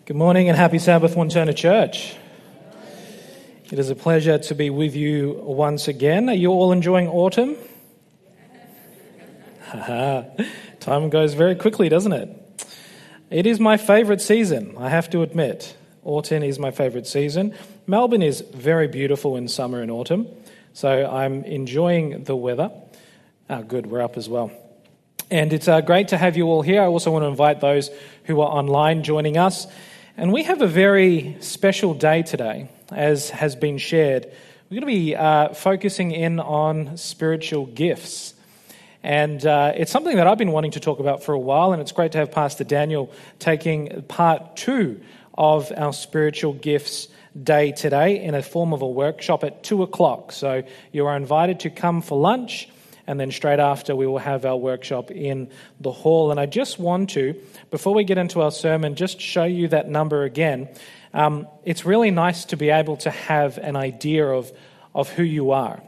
Good morning and happy Sabbath, Wanturna Church. It is a pleasure to be with you once again. Are you all enjoying autumn? Time goes very quickly, doesn't it? It is my favourite season, I have to admit. Autumn is my favourite season. Melbourne is very beautiful in summer and autumn, so I'm enjoying the weather. Good, we're up as well. And it's great to have you all here. I also want to invite those who are online joining us. And we have a very special day today, as has been shared. We're going to be focusing in on spiritual gifts. And it's something that I've been wanting to talk about for a while, and it's great to have Pastor Daniel taking part 2 of our spiritual gifts day today in a form of a workshop at 2 o'clock. So you are invited to come for lunch, and then straight after we will have our workshop in the hall. And I just want to, before we get into our sermon, just show you that number again. It's really nice to be able to have an idea of who you are.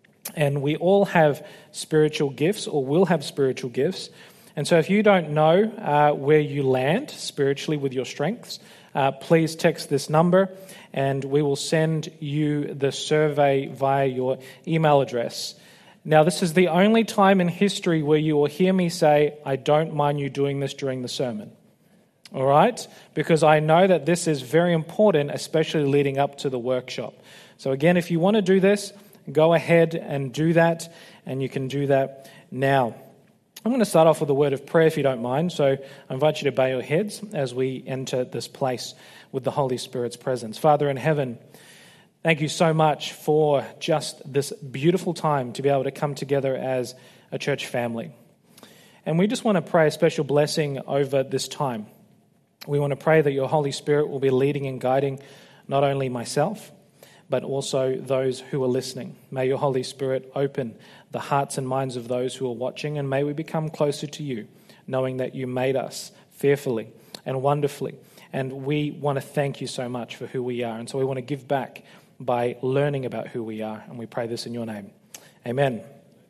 And we all have spiritual gifts, or will have spiritual gifts. And so if you don't know where you land spiritually with your strengths, please text this number and we will send you the survey via your email address. Now, this is the only time in history where you will hear me say, I don't mind you doing this during the sermon. All right? Because I know that this is very important, especially leading up to the workshop. So again, if you want to do this, go ahead and do that, and you can do that now. I'm going to start off with a word of prayer, if you don't mind. So I invite you to bow your heads as we enter this place with the Holy Spirit's presence. Father in heaven, thank you so much for just this beautiful time to be able to come together as a church family. And we just want to pray a special blessing over this time. We want to pray that your Holy Spirit will be leading and guiding not only myself, but also those who are listening. May your Holy Spirit open the hearts and minds of those who are watching, and may we become closer to you, knowing that you made us fearfully and wonderfully. And we want to thank you so much for who we are. And so we want to give back by learning about who we are, and we pray this in your name. Amen.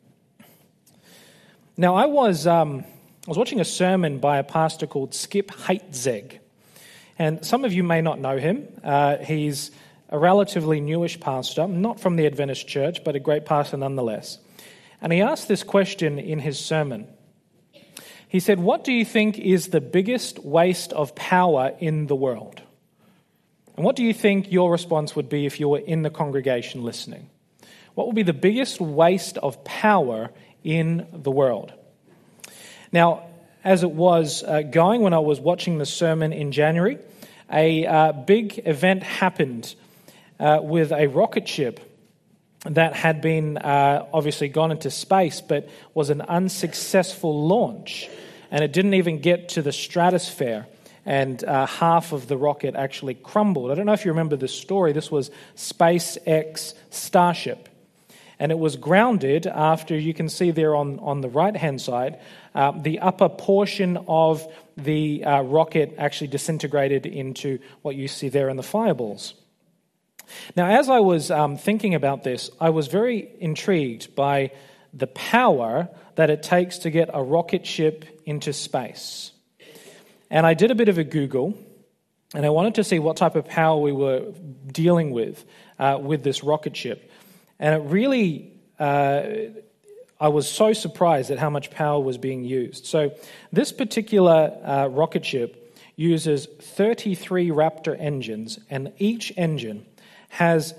Now, I was watching a sermon by a pastor called Skip Heitzig, and some of you may not know him. He's a relatively newish pastor, not from the Adventist church, but a great pastor nonetheless. And he asked this question in his sermon. He said, what do you think is the biggest waste of power in the world? And what do you think your response would be if you were in the congregation listening? What would be the biggest waste of power in the world? Now, as it was going when I was watching the sermon in January, a big event happened with a rocket ship that had been obviously gone into space, but was an unsuccessful launch. And it didn't even get to the stratosphere. And half of the rocket actually crumbled. I don't know if you remember this story. This was SpaceX Starship. And it was grounded after, you can see there on the right-hand side, the upper portion of the rocket actually disintegrated into what you see there in the fireballs. Now, as I was thinking about this, I was very intrigued by the power that it takes to get a rocket ship into space. And I did a bit of a Google, and I wanted to see what type of power we were dealing with this rocket ship. And it really, I was so surprised at how much power was being used. So this particular rocket ship uses 33 Raptor engines, and each engine has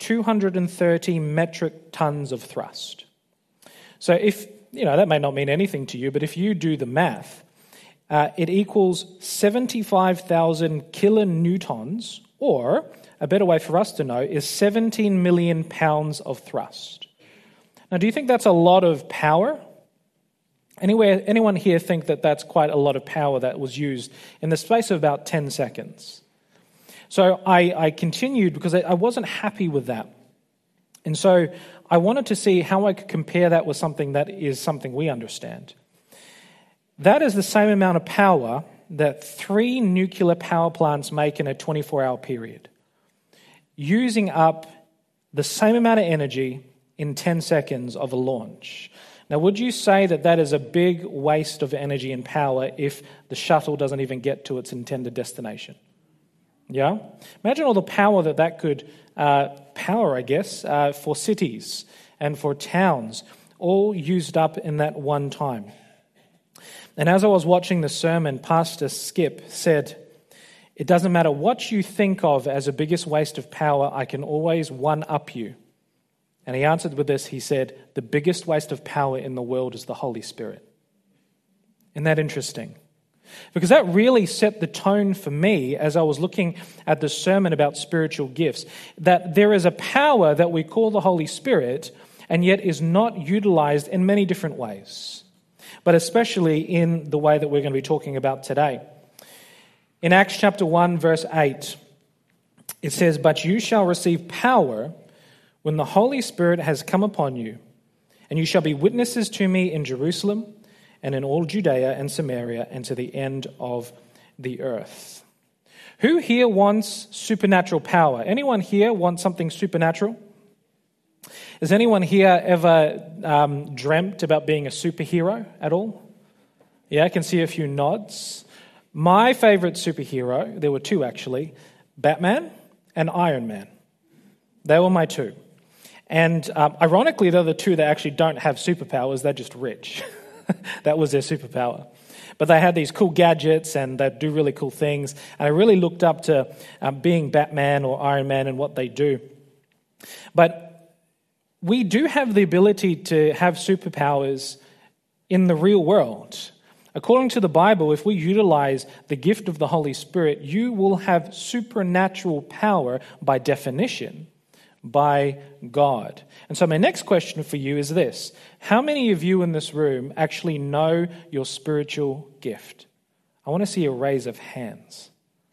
230 metric tons of thrust. So if, that may not mean anything to you, but if you do the math, it equals 75,000 kilonewtons, or a better way for us to know is 17 million pounds of thrust. Now, do you think that's a lot of power? Anyone here think that that's quite a lot of power that was used in the space of about 10 seconds? So I continued because I wasn't happy with that. And so I wanted to see how I could compare that with something that is something we understand. That is the same amount of power that 3 nuclear power plants make in a 24-hour period, using up the same amount of energy in 10 seconds of a launch. Now, would you say that that is a big waste of energy and power if the shuttle doesn't even get to its intended destination? Yeah? Imagine all the power that could power, I guess, for cities and for towns, all used up in that one time. And as I was watching the sermon, Pastor Skip said, "It doesn't matter what you think of as the biggest waste of power, I can always one-up you." And he answered with this, he said, "The biggest waste of power in the world is the Holy Spirit." Isn't that interesting? Because that really set the tone for me as I was looking at the sermon about spiritual gifts, that there is a power that we call the Holy Spirit and yet is not utilized in many different ways, but especially in the way that we're going to be talking about today. In Acts chapter 1, verse 8, it says, "But you shall receive power when the Holy Spirit has come upon you, and you shall be witnesses to me in Jerusalem and in all Judea and Samaria and to the end of the earth." Who here wants supernatural power? Anyone here want something supernatural? Has anyone here ever dreamt about being a superhero at all? Yeah, I can see a few nods. My favorite superhero, there were two actually, Batman and Iron Man. They were my two. And ironically, they're the two that actually don't have superpowers, they're just rich. That was their superpower. But they had these cool gadgets and they do really cool things. And I really looked up to being Batman or Iron Man and what they do. But we do have the ability to have superpowers in the real world. According to the Bible, if we utilize the gift of the Holy Spirit, you will have supernatural power by definition, by God. And so my next question for you is this: how many of you in this room actually know your spiritual gift? I want to see a raise of hands.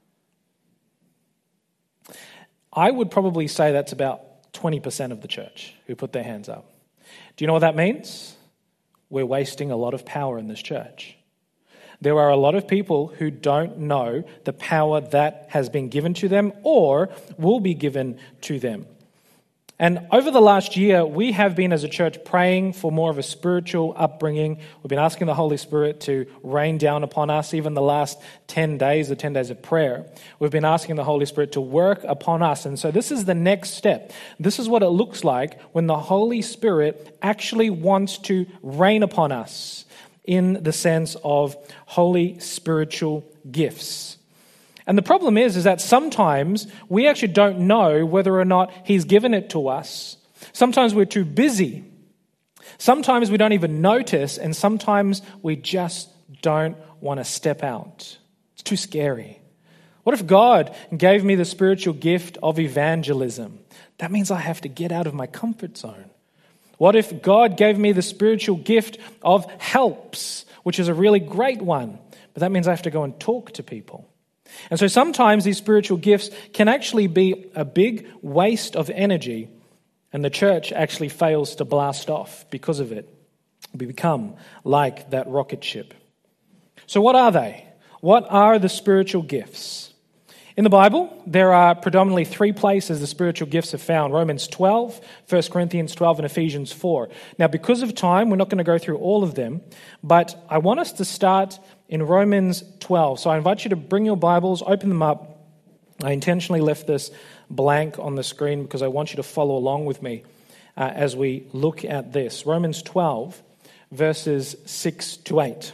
I would probably say that's about 20% of the church who put their hands up. Do you know what that means? We're wasting a lot of power in this church. There are a lot of people who don't know the power that has been given to them or will be given to them. And over the last year, we have been as a church praying for more of a spiritual upbringing. We've been asking the Holy Spirit to rain down upon us. Even the last 10 days, the 10 days of prayer, we've been asking the Holy Spirit to work upon us. And so this is the next step. This is what it looks like when the Holy Spirit actually wants to rain upon us in the sense of holy spiritual gifts. And the problem is that sometimes we actually don't know whether or not He's given it to us. Sometimes we're too busy. Sometimes we don't even notice, and sometimes we just don't want to step out. It's too scary. What if God gave me the spiritual gift of evangelism? That means I have to get out of my comfort zone. What if God gave me the spiritual gift of helps, which is a really great one, but that means I have to go and talk to people? And so sometimes these spiritual gifts can actually be a big waste of energy, and the church actually fails to blast off because of it. We become like that rocket ship. So what are they? What are the spiritual gifts? In the Bible, there are predominantly three places the spiritual gifts are found: Romans 12, 1 Corinthians 12, and Ephesians 4. Now, because of time, we're not going to go through all of them, but I want us to start in Romans 12. So I invite you to bring your Bibles, open them up. I intentionally left this blank on the screen because I want you to follow along with me as we look at this. Romans 12, verses 6 to 8.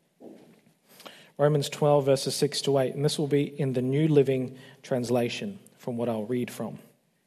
Romans 12, verses 6 to 8. And this will be in the New Living Translation from what I'll read from.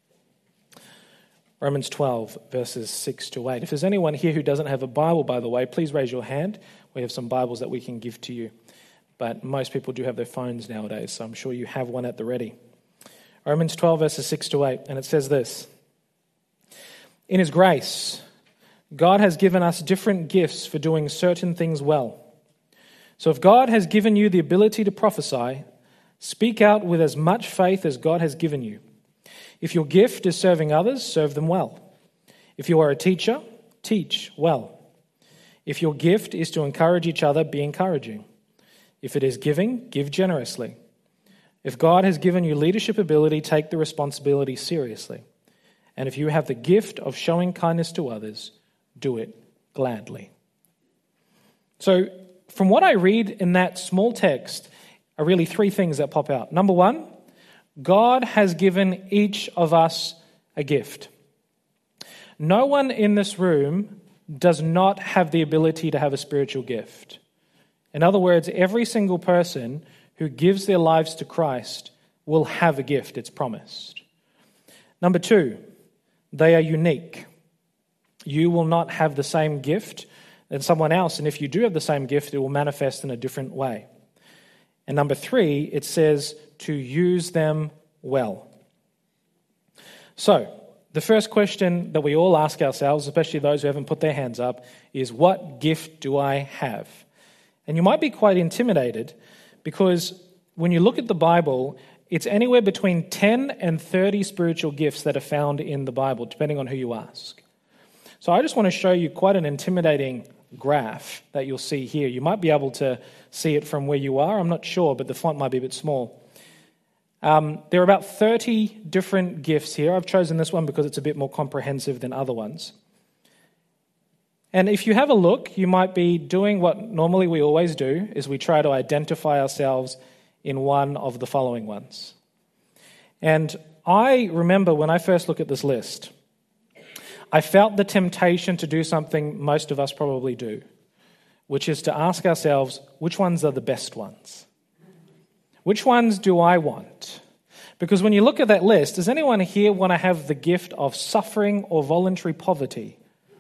Romans 12, verses 6 to 8. If there's anyone here who doesn't have a Bible, by the way, please raise your hand. We have some Bibles that we can give to you. But most people do have their phones nowadays, so I'm sure you have one at the ready. Romans 12, verses 6 to 8. And it says this: "In His grace, God has given us different gifts for doing certain things well. So if God has given you the ability to prophesy, speak out with as much faith as God has given you. If your gift is serving others, serve them well. If you are a teacher, teach well. If your gift is to encourage each other, be encouraging. If it is giving, give generously. If God has given you leadership ability, take the responsibility seriously. And if you have the gift of showing kindness to others, do it gladly." So, from what I read in that small text are really three things that pop out. Number one, God has given each of us a gift. No one in this room does not have the ability to have a spiritual gift. In other words, every single person who gives their lives to Christ will have a gift, it's promised. Number two, they are unique. You will not have the same gift as someone else, and if you do have the same gift, it will manifest in a different way. And number three, it says to use them well. So, the first question that we all ask ourselves, especially those who haven't put their hands up, is what gift do I have? And you might be quite intimidated because when you look at the Bible, it's anywhere between 10 and 30 spiritual gifts that are found in the Bible, depending on who you ask. So I just want to show you quite an intimidating graph that you'll see here. You might be able to see it from where you are. I'm not sure, but the font might be a bit small. There are about 30 different gifts here. I've chosen this one because it's a bit more comprehensive than other ones. And if you have a look, you might be doing what normally we always do, is we try to identify ourselves in one of the following ones. And I remember when I first looked at this list, I felt the temptation to do something most of us probably do, which is to ask ourselves, which ones are the best ones? Which ones do I want? Because when you look at that list, does anyone here want to have the gift of suffering or voluntary poverty?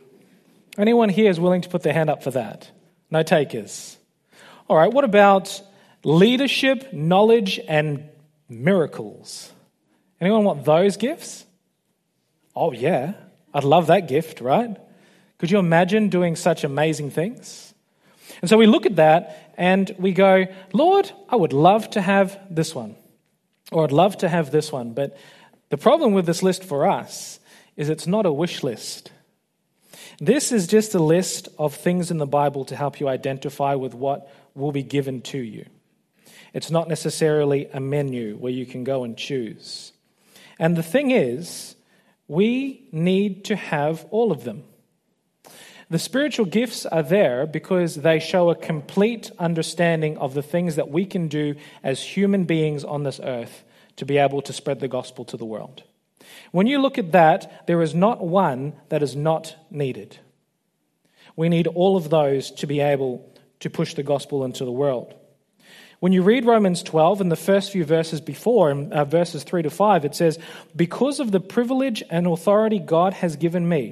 Anyone here is willing to put their hand up for that? No takers. All right, what about leadership, knowledge, and miracles? Anyone want those gifts? Oh yeah, I'd love that gift, right? Could you imagine doing such amazing things? And so we look at that and we go, Lord, I would love to have this one, or I'd love to have this one. But the problem with this list for us is it's not a wish list. This is just a list of things in the Bible to help you identify with what will be given to you. It's not necessarily a menu where you can go and choose. And the thing is, we need to have all of them. The spiritual gifts are there because they show a complete understanding of the things that we can do as human beings on this earth to be able to spread the gospel to the world. When you look at that, there is not one that is not needed. We need all of those to be able to push the gospel into the world. When you read Romans 12, in the first few verses before, verses 3 to 5, it says, "Because of the privilege and authority God has given me,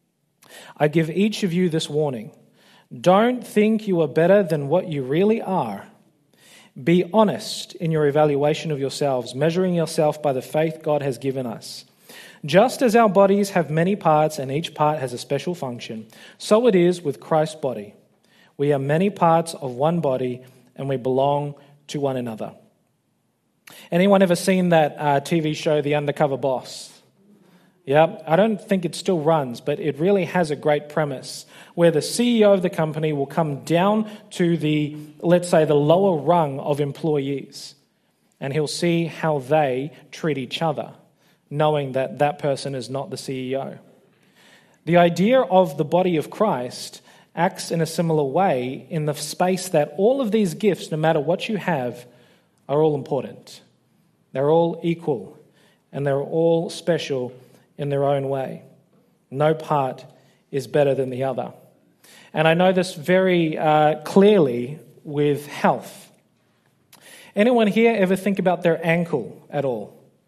I give each of you this warning. Don't think you are better than what you really are. Be honest in your evaluation of yourselves, measuring yourself by the faith God has given us. Just as our bodies have many parts and each part has a special function, so it is with Christ's body. We are many parts of one body and we belong to one another." Anyone ever seen that TV show, The Undercover Boss? Yeah, I don't think it still runs, but it really has a great premise where the CEO of the company will come down to the, let's say, the lower rung of employees, and he'll see how they treat each other, knowing that that person is not the CEO. The idea of the body of Christ acts in a similar way in the space that all of these gifts, no matter what you have, are all important. They're all equal, and they're all special in their own way. No part is better than the other. And I know this very clearly with health. Anyone here ever think about their ankle at all?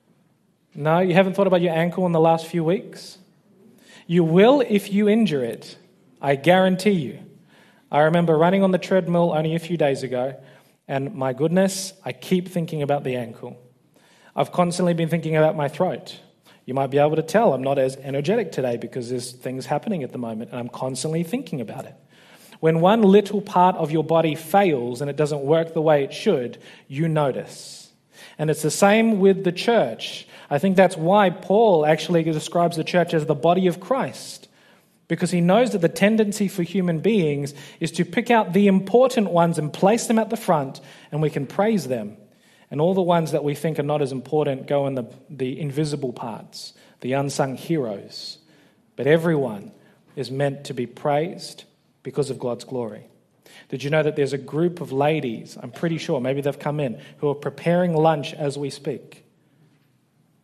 No, you haven't thought about your ankle in the last few weeks? You will if you injure it, I guarantee you. I remember running on the treadmill only a few days ago, and my goodness, I keep thinking about the ankle. I've constantly been thinking about my throat. You might be able to tell I'm not as energetic today because there's things happening at the moment, and I'm constantly thinking about it. When one little part of your body fails and it doesn't work the way it should, you notice. And it's the same with the church. I think that's why Paul actually describes the church as the body of Christ, because he knows that the tendency for human beings is to pick out the important ones and place them at the front, and we can praise them. And all the ones that we think are not as important go in the invisible parts, the unsung heroes. But everyone is meant to be praised because of God's glory. Did you know that there's a group of ladies, I'm pretty sure, maybe they've come in, who are preparing lunch as we speak?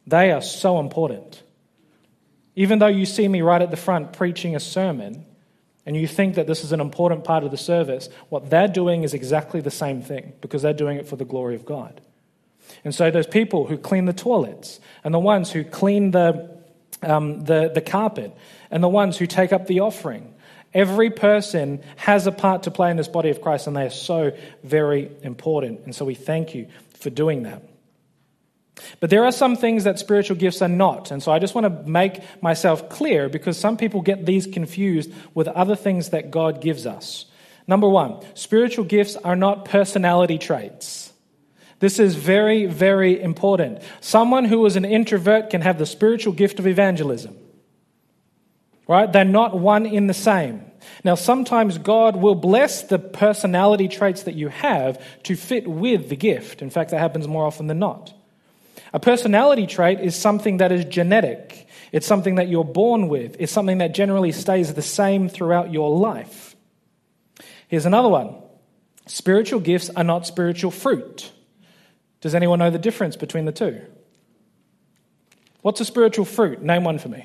They are so important. Even though you see me right at the front preaching a sermon, and you think that this is an important part of the service, what they're doing is exactly the same thing, because they're doing it for the glory of God. And so those people who clean the toilets, and the ones who clean the carpet, and the ones who take up the offering, every person has a part to play in this body of Christ, and they are so very important. And so we thank you for doing that. But there are some things that spiritual gifts are not. And so I just want to make myself clear, because some people get these confused with other things that God gives us. Number one, spiritual gifts are not personality traits. This is very, very important. Someone who is an introvert can have the spiritual gift of evangelism. Right? They're not one in the same. Now, sometimes God will bless the personality traits that you have to fit with the gift. In fact, that happens more often than not. A personality trait is something that is genetic. It's something that you're born with. It's something that generally stays the same throughout your life. Here's another one. Spiritual gifts are not spiritual fruit. Does anyone know the difference between the two? What's a spiritual fruit? Name one for me.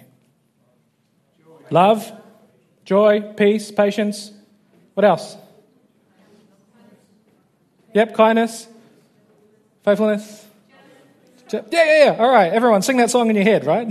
Love, joy, peace, patience. What else? Yep, kindness, faithfulness. Yeah. All right, everyone, sing that song in your head, right?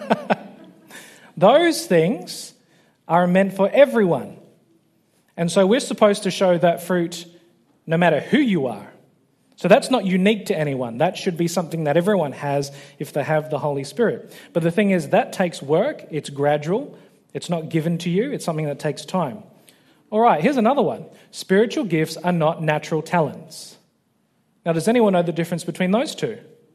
Those things are meant for everyone. And so we're supposed to show that fruit no matter who you are. So that's not unique to anyone. That should be something that everyone has if they have the Holy Spirit. But the thing is, that takes work. It's gradual. It's not given to you. It's something that takes time. All right, here's another one. Spiritual gifts are not natural talents. Now, does anyone know the difference between those two?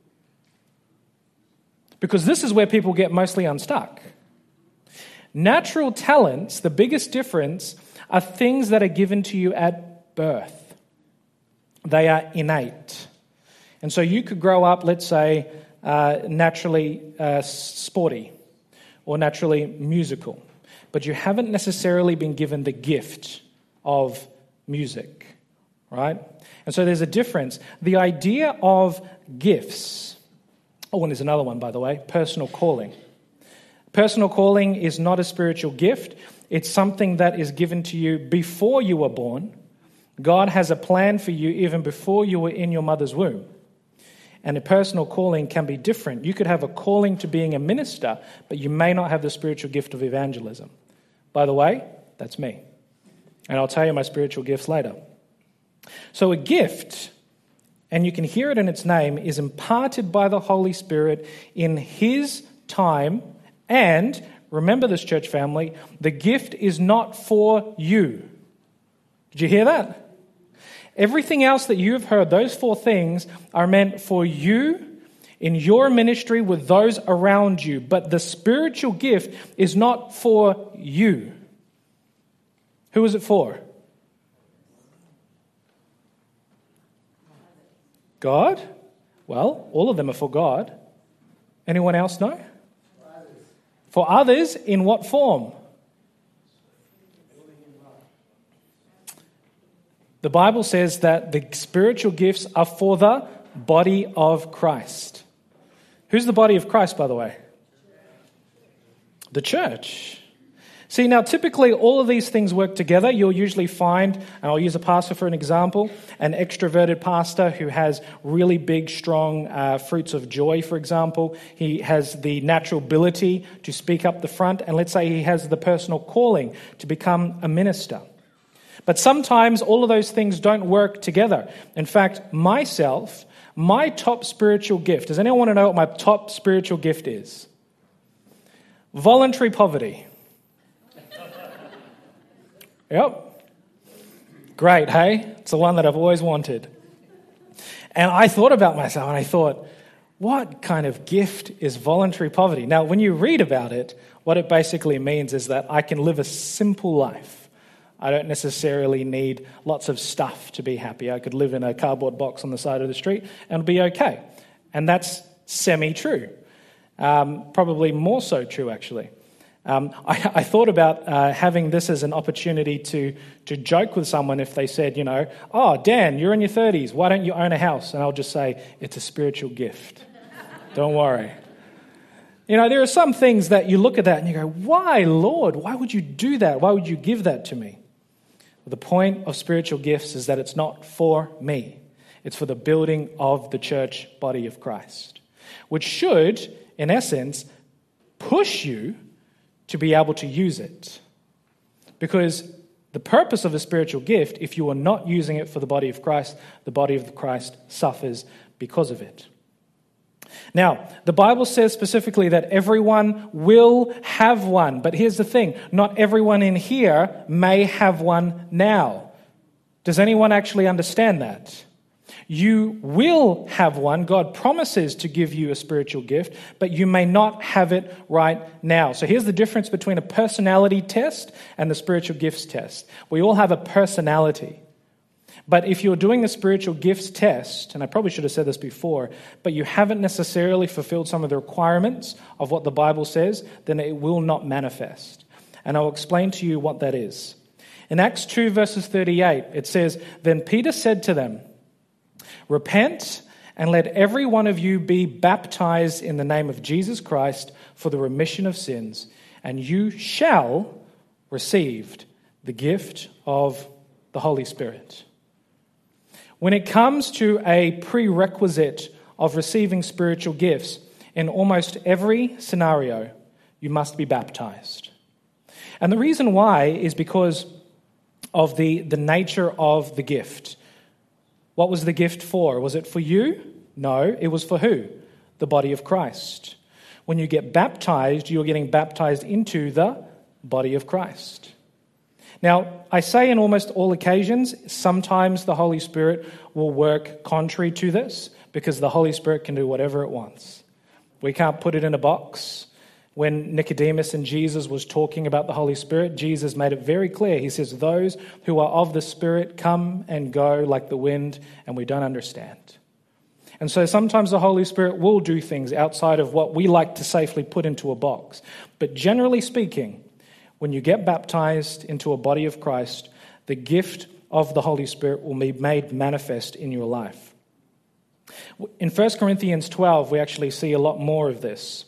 Because this is where people get mostly unstuck. Natural talents, the biggest difference, are things that are given to you at birth. They are innate. And so you could grow up, let's say, naturally sporty or naturally musical, but you haven't necessarily been given the gift of music, right? And so there's a difference. The idea of gifts. Oh, and there's another one, by the way, personal calling. Personal calling is not a spiritual gift. It's something that is given to you before you were born. God has a plan for you even before you were in your mother's womb. And a personal calling can be different. You could have a calling to being a minister, but you may not have the spiritual gift of evangelism. By the way, that's me. And I'll tell you my spiritual gifts later. So a gift, and you can hear it in its name, is imparted by the Holy Spirit in His time. And remember this, church family, the gift is not for you. Did you hear that? Everything else that you have heard, those four things, are meant for you in your ministry with those around you. But the spiritual gift is not for you. Who is it for? God? Well, all of them are for God. Anyone else know? For others, in what form? The Bible says that the spiritual gifts are for the body of Christ. Who's the body of Christ, by the way? The church. See, now typically all of these things work together. You'll usually find, and I'll use a pastor for an example, an extroverted pastor who has really big, strong fruits of joy, for example. He has the natural ability to speak up the front, and let's say he has the personal calling to become a minister. But sometimes all of those things don't work together. In fact, myself, my top spiritual gift, does anyone want to know what my top spiritual gift is? Voluntary poverty. Yep. Great, hey? It's the one that I've always wanted. And I thought about myself and I thought, what kind of gift is voluntary poverty? Now, when you read about it, what it basically means is that I can live a simple life. I don't necessarily need lots of stuff to be happy. I could live in a cardboard box on the side of the street and be okay. And that's semi-true. Probably more so true, actually. I thought about having this as an opportunity to joke with someone if they said, oh, Dan, you're in your 30s. Why don't you own a house? And I'll just say, it's a spiritual gift. Don't worry. You know, there are some things that you look at that and you go, why, Lord? Why would you do that? Why would you give that to me? Well, the point of spiritual gifts is that it's not for me. It's for the building of the church body of Christ, which should, in essence, push you to be able to use it. Because the purpose of a spiritual gift, if you are not using it for the body of Christ, the body of Christ suffers because of it. Now, the Bible says specifically that everyone will have one. But here's the thing, not everyone in here may have one now. Does anyone actually understand that? You will have one. God promises to give you a spiritual gift, but you may not have it right now. So here's the difference between a personality test and the spiritual gifts test. We all have a personality. But if you're doing the spiritual gifts test, and I probably should have said this before, but you haven't necessarily fulfilled some of the requirements of what the Bible says, then it will not manifest. And I'll explain to you what that is. In Acts 2 verses 38, it says, "Then Peter said to them, 'Repent and let every one of you be baptized in the name of Jesus Christ for the remission of sins, and you shall receive the gift of the Holy Spirit.'" When it comes to a prerequisite of receiving spiritual gifts, in almost every scenario, you must be baptized. And the reason why is because of the nature of the gift. What was the gift for? Was it for you? No, it was for who? The body of Christ. When you get baptized, you're getting baptized into the body of Christ. Now, I say in almost all occasions, sometimes the Holy Spirit will work contrary to this because the Holy Spirit can do whatever it wants. We can't put it in a box. When Nicodemus and Jesus was talking about the Holy Spirit, Jesus made it very clear. He says, "Those who are of the Spirit come and go like the wind, and we don't understand." And so sometimes the Holy Spirit will do things outside of what we like to safely put into a box. But generally speaking, when you get baptized into a body of Christ, the gift of the Holy Spirit will be made manifest in your life. In 1 Corinthians 12, we actually see a lot more of this.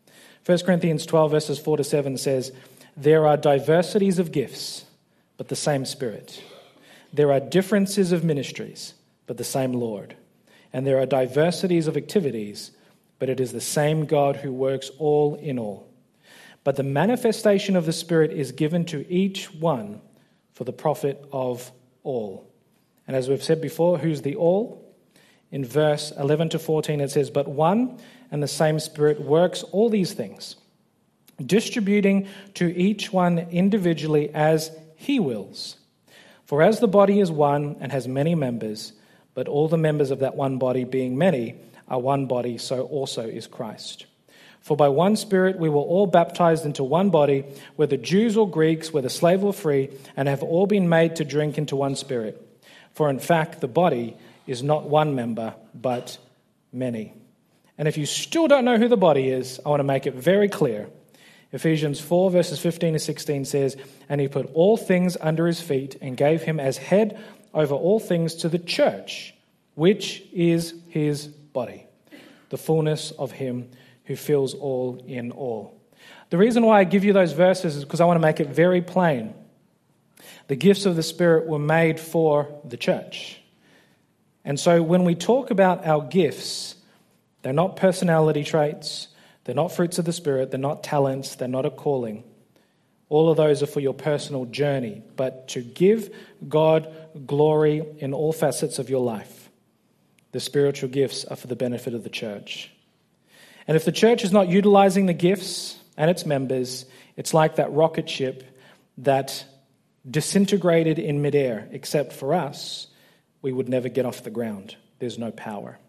1 Corinthians 12 verses 4 to 7 says, "There are diversities of gifts, but the same Spirit. There are differences of ministries, but the same Lord. And there are diversities of activities, but it is the same God who works all in all. But the manifestation of the Spirit is given to each one for the profit of all." And as we've said before, who's the all? In verse 11 to 14 it says, "But one and the same Spirit works all these things, distributing to each one individually as he wills. For as the body is one and has many members, but all the members of that one body, being many, are one body, so also is Christ. For by one Spirit we were all baptized into one body, whether Jews or Greeks, whether slave or free, and have all been made to drink into one Spirit. For in fact the body is not one member, but many." And if you still don't know who the body is, I want to make it very clear. Ephesians 4 verses 15 to 16 says, "And he put all things under his feet and gave him as head over all things to the church, which is his body, the fullness of him who fills all in all." The reason why I give you those verses is because I want to make it very plain. The gifts of the Spirit were made for the church. And so when we talk about our gifts, they're not personality traits, they're not fruits of the Spirit, they're not talents, they're not a calling. All of those are for your personal journey, but to give God glory in all facets of your life. The spiritual gifts are for the benefit of the church. And if the church is not utilizing the gifts and its members, it's like that rocket ship that disintegrated in midair. Except for us, we would never get off the ground. There's no power.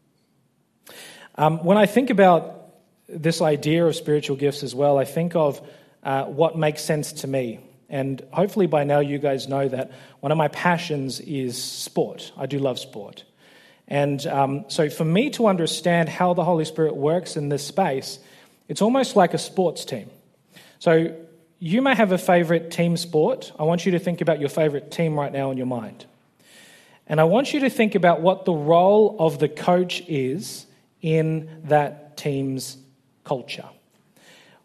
When I think about this idea of spiritual gifts as well, I think of what makes sense to me. And hopefully by now you guys know that one of my passions is sport. I do love sport. And so for me to understand how the Holy Spirit works in this space, it's almost like a sports team. So you may have a favorite team sport. I want you to think about your favorite team right now in your mind. And I want you to think about what the role of the coach is in that team's culture,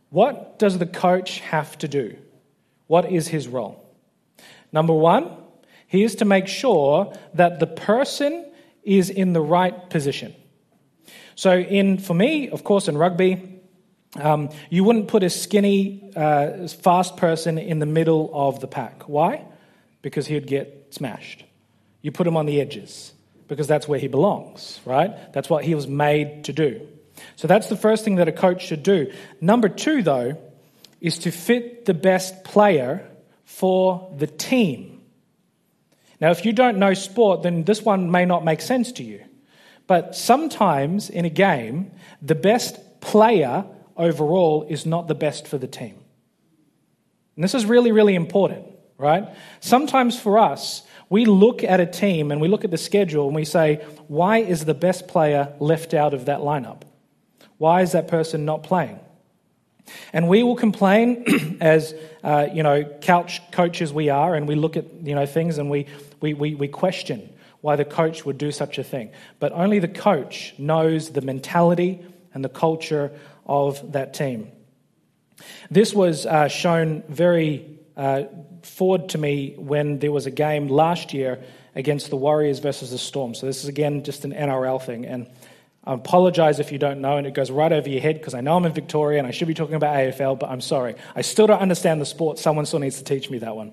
What does the coach have to do? What is his role? Number one, he is to make sure that the person is in the right position. So for me, of course, in rugby, you wouldn't put a skinny, fast person in the middle of the pack. Why? Because he'd get smashed. You put him on the edges because that's where he belongs, right? That's what he was made to do. So that's the first thing that a coach should do. Number two, though, is to fit the best player for the team. Now, if you don't know sport, then this one may not make sense to you. But sometimes in a game, the best player overall is not the best for the team. And this is really, really important, right? Sometimes for us, we look at a team and we look at the schedule and we say, why is the best player left out of that lineup? Why is that person not playing? And we will complain as, couch coaches we are, and we look at, things and we question why the coach would do such a thing. But only the coach knows the mentality and the culture of that team. This was shown very forward to me when there was a game last year against the Warriors versus the Storm. So this is, again, just an NRL thing. And I apologize if you don't know, and it goes right over your head because I know I'm in Victoria and I should be talking about AFL, but I'm sorry. I still don't understand the sport. Someone still needs to teach me that one.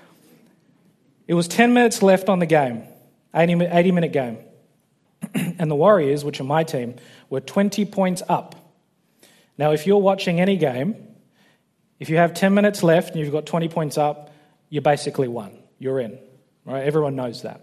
It was 10 minutes left on the game, 80-minute game. And the Warriors, which are my team, were 20 points up. Now, if you're watching any game, if you have 10 minutes left and you've got 20 points up, you basically won. You're in, right? Everyone knows that.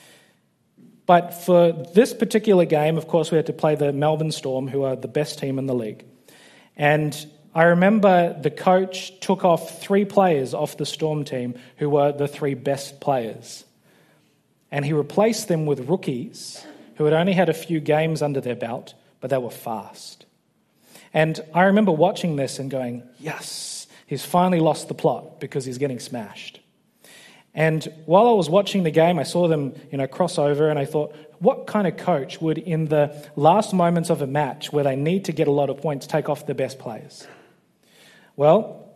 But for this particular game, of course, we had to play the Melbourne Storm, who are the best team in the league. And I remember the coach took off 3 players off the Storm team who were the 3 best players. And he replaced them with rookies who had only had a few games under their belt, but they were fast. And I remember watching this and going, yes, he's finally lost the plot because he's getting smashed. And while I was watching the game, I saw them, cross over, and I thought, what kind of coach would, in the last moments of a match where they need to get a lot of points, take off the best players? Well,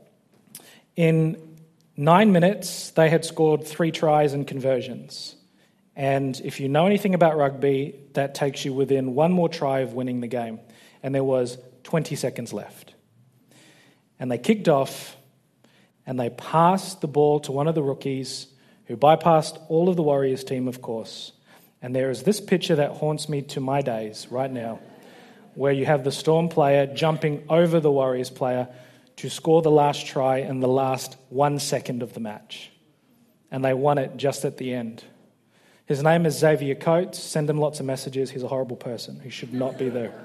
in 9 minutes, they had scored 3 tries and conversions. And if you know anything about rugby, that takes you within 1 more try of winning the game. And there was 20 seconds left. And they kicked off, and they passed the ball to one of the rookies who bypassed all of the Warriors team, of course. And there is this picture that haunts me to my days right now, where you have the Storm player jumping over the Warriors player to score the last try in the last 1 second of the match. And they won it just at the end. His name is Xavier Coates. Send him lots of messages. He's a horrible person. He should not be there.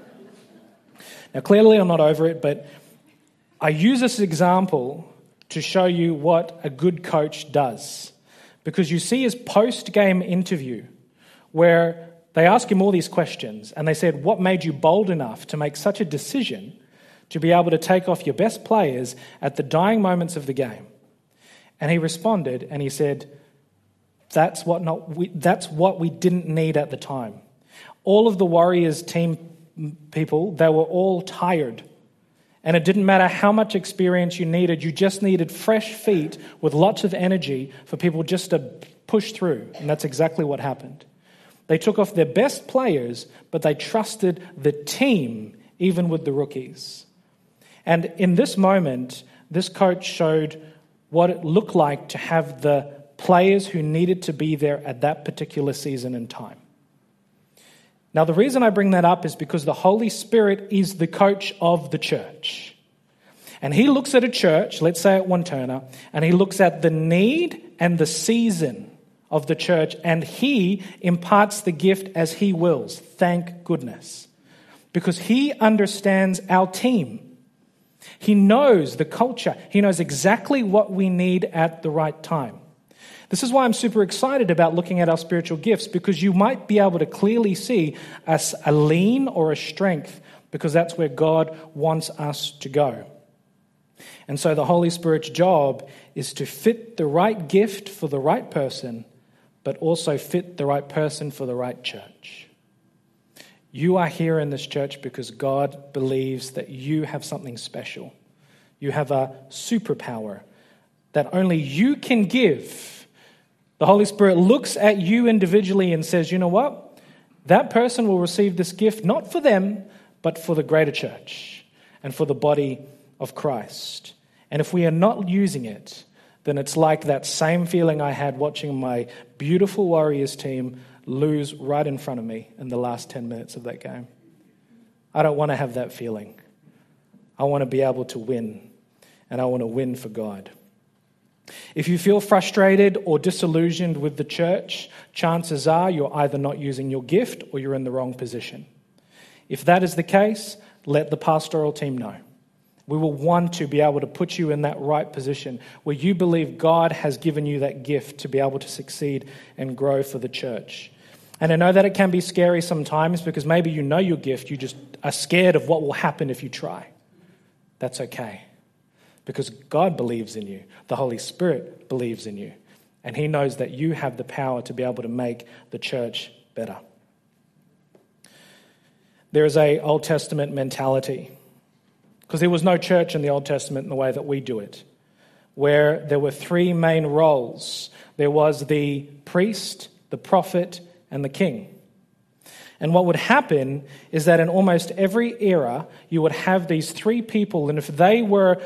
Now, clearly I'm not over it, but I use this example to show you what a good coach does. Because you see his post-game interview where they ask him all these questions and they said, what made you bold enough to make such a decision to be able to take off your best players at the dying moments of the game? And he responded and he said, that's what we didn't need at the time. All of the Warriors team people, they were all tired. And it didn't matter how much experience you needed. You just needed fresh feet with lots of energy for people just to push through. And that's exactly what happened. They took off their best players, but they trusted the team, even with the rookies. And in this moment, this coach showed what it looked like to have the players who needed to be there at that particular season and time. Now, the reason I bring that up is because the Holy Spirit is the coach of the church. And he looks at a church, let's say at Wanturna, and he looks at the need and the season of the church, and he imparts the gift as he wills. Thank goodness. Because he understands our team. He knows the culture. He knows exactly what we need at the right time. This is why I'm super excited about looking at our spiritual gifts, because you might be able to clearly see a lean or a strength, because that's where God wants us to go. And so the Holy Spirit's job is to fit the right gift for the right person, but also fit the right person for the right church. You are here in this church because God believes that you have something special. You have a superpower that only you can give. The Holy Spirit looks at you individually and says, you know what? That person will receive this gift not for them, but for the greater church and for the body of Christ. And if we are not using it, then it's like that same feeling I had watching my beautiful Warriors team lose right in front of me in the last 10 minutes of that game. I don't want to have that feeling. I want to be able to win, and I want to win for God. If you feel frustrated or disillusioned with the church, chances are you're either not using your gift or you're in the wrong position. If that is the case, let the pastoral team know. We will want to be able to put you in that right position where you believe God has given you that gift to be able to succeed and grow for the church. And I know that it can be scary sometimes because maybe you know your gift, you just are scared of what will happen if you try. That's okay. Because God believes in you. The Holy Spirit believes in you. And He knows that you have the power to be able to make the church better. There is an Old Testament mentality. Because there was no church in the Old Testament in the way that we do it. Where there were three main roles. There was the priest, the prophet, and the king. And what would happen is that in almost every era, you would have these three people, and if they were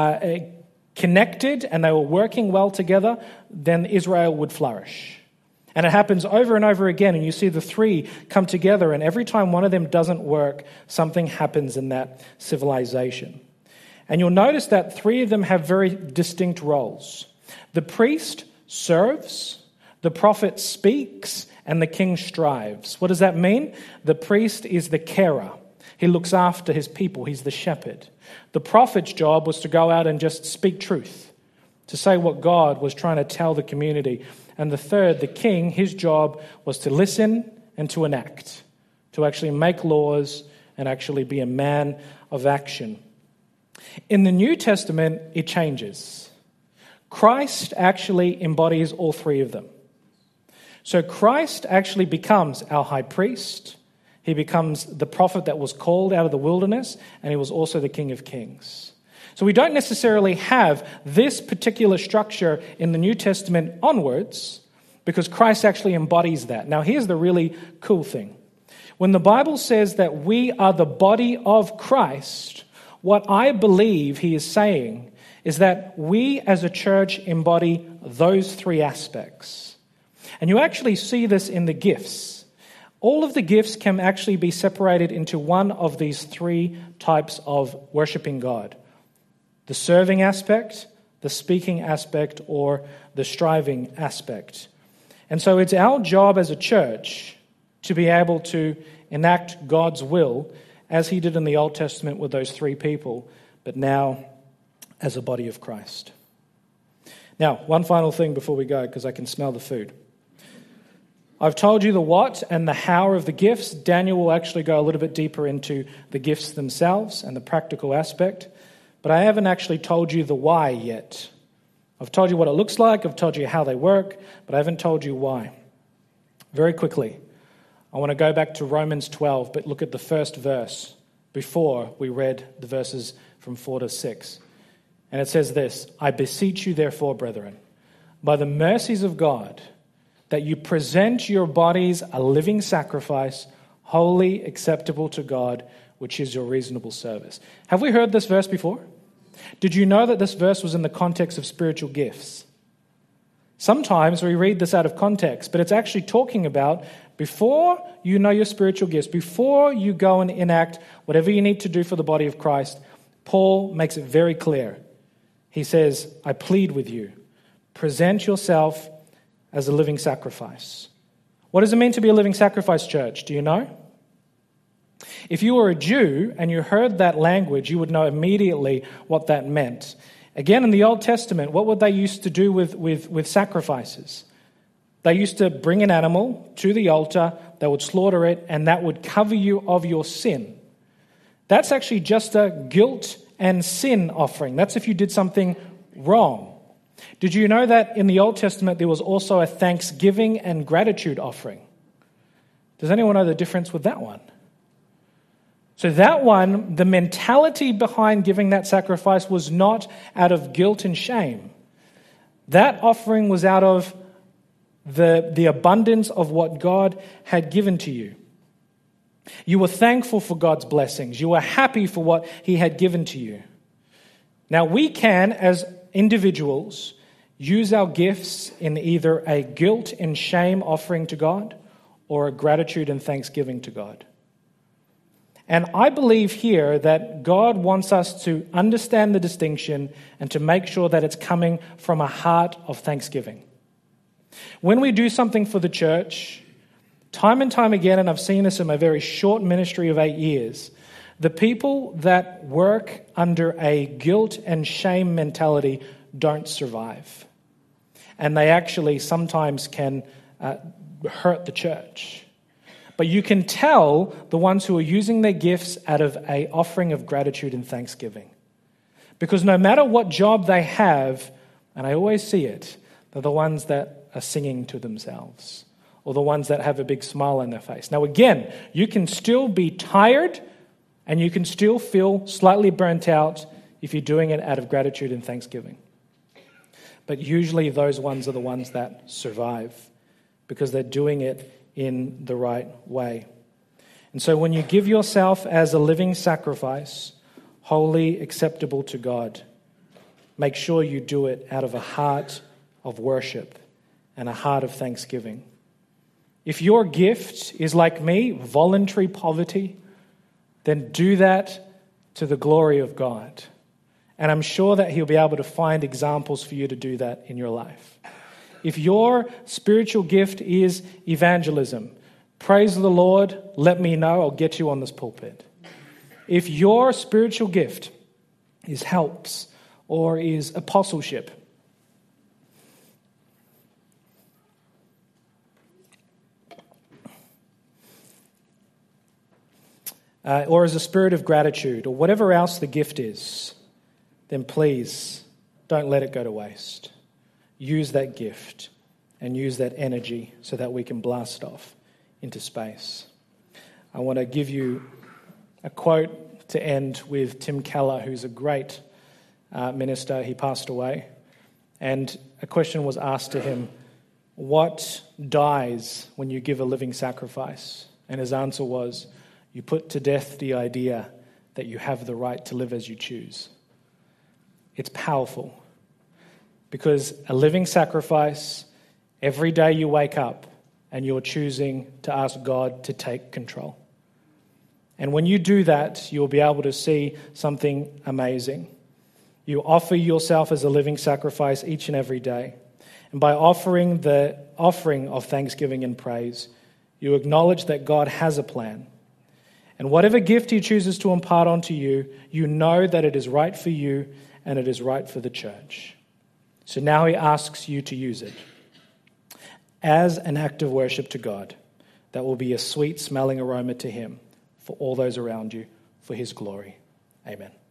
connected and they were working well together, then Israel would flourish. And it happens over and over again, and you see the three come together, and every time one of them doesn't work, something happens in that civilization. And you'll notice that three of them have very distinct roles. The priest serves, the prophet speaks, and the king strives. What does that mean? The priest is the carer. He looks after his people. He's the shepherd. The prophet's job was to go out and just speak truth, to say what God was trying to tell the community. And the third, the king, his job was to listen and to enact, to actually make laws and actually be a man of action. In the New Testament, it changes. Christ actually embodies all three of them. So Christ actually becomes our high priest. He becomes the prophet that was called out of the wilderness, and he was also the King of Kings. So we don't necessarily have this particular structure in the New Testament onwards, because Christ actually embodies that. Now here's the really cool thing. When the Bible says that we are the body of Christ, what I believe he is saying is that we as a church embody those three aspects. And you actually see this in the gifts. All of the gifts can actually be separated into one of these three types of worshiping God. The serving aspect, the speaking aspect, or the striving aspect. And so it's our job as a church to be able to enact God's will as he did in the Old Testament with those three people, but now as a body of Christ. Now, one final thing before we go, because I can smell the food. I've told you the what and the how of the gifts. Daniel will actually go a little bit deeper into the gifts themselves and the practical aspect. But I haven't actually told you the why yet. I've told you what it looks like. I've told you how they work. But I haven't told you why. Very quickly, I want to go back to Romans 12, but look at the first verse before we read the verses from 4 to 6. And it says this, I beseech you therefore, brethren, by the mercies of God, that you present your bodies a living sacrifice, holy, acceptable to God, which is your reasonable service. Have we heard this verse before? Did you know that this verse was in the context of spiritual gifts? Sometimes we read this out of context, but it's actually talking about before you know your spiritual gifts, before you go and enact whatever you need to do for the body of Christ, Paul makes it very clear. He says, I plead with you, present yourself as a living sacrifice. What does it mean to be a living sacrifice, church? Do you know? If you were a Jew and you heard that language, you would know immediately what that meant. Again, in the Old Testament, what would they used to do with sacrifices? They used to bring an animal to the altar, they would slaughter it, and that would cover you of your sin. That's actually just a guilt and sin offering. That's if you did something wrong. Did you know that in the Old Testament there was also a thanksgiving and gratitude offering? Does anyone know the difference with that one? So that one, the mentality behind giving that sacrifice was not out of guilt and shame. That offering was out of the abundance of what God had given to you. You were thankful for God's blessings. You were happy for what He had given to you. Now we can, as individuals, use our gifts in either a guilt and shame offering to God or a gratitude and thanksgiving to God. And I believe here that God wants us to understand the distinction and to make sure that it's coming from a heart of thanksgiving. When we do something for the church, time and time again, and I've seen this in my very short ministry of 8 years, the people that work under a guilt and shame mentality don't survive. And they actually sometimes can hurt the church. But you can tell the ones who are using their gifts out of an offering of gratitude and thanksgiving. Because no matter what job they have, and I always see it, they're the ones that are singing to themselves, or the ones that have a big smile on their face. Now again, you can still be tired and you can still feel slightly burnt out if you're doing it out of gratitude and thanksgiving. But usually those ones are the ones that survive because they're doing it in the right way. And so when you give yourself as a living sacrifice, holy, acceptable to God, make sure you do it out of a heart of worship and a heart of thanksgiving. If your gift is like me, voluntary poverty, then do that to the glory of God. And I'm sure that He'll be able to find examples for you to do that in your life. If your spiritual gift is evangelism, praise the Lord, let me know, I'll get you on this pulpit. If your spiritual gift is helps or is apostleship, or as a spirit of gratitude, or whatever else the gift is, then please don't let it go to waste. Use that gift and use that energy so that we can blast off into space. I want to give you a quote to end with Tim Keller, who's a great minister. He passed away. And a question was asked to him, what dies when you give a living sacrifice? And his answer was, you put to death the idea that you have the right to live as you choose. It's powerful. Because a living sacrifice, every day you wake up and you're choosing to ask God to take control. And when you do that, you'll be able to see something amazing. You offer yourself as a living sacrifice each and every day. And by offering the offering of thanksgiving and praise, you acknowledge that God has a plan. And whatever gift He chooses to impart onto you, you know that it is right for you and it is right for the church. So now He asks you to use it as an act of worship to God that will be a sweet smelling aroma to Him for all those around you for His glory. Amen.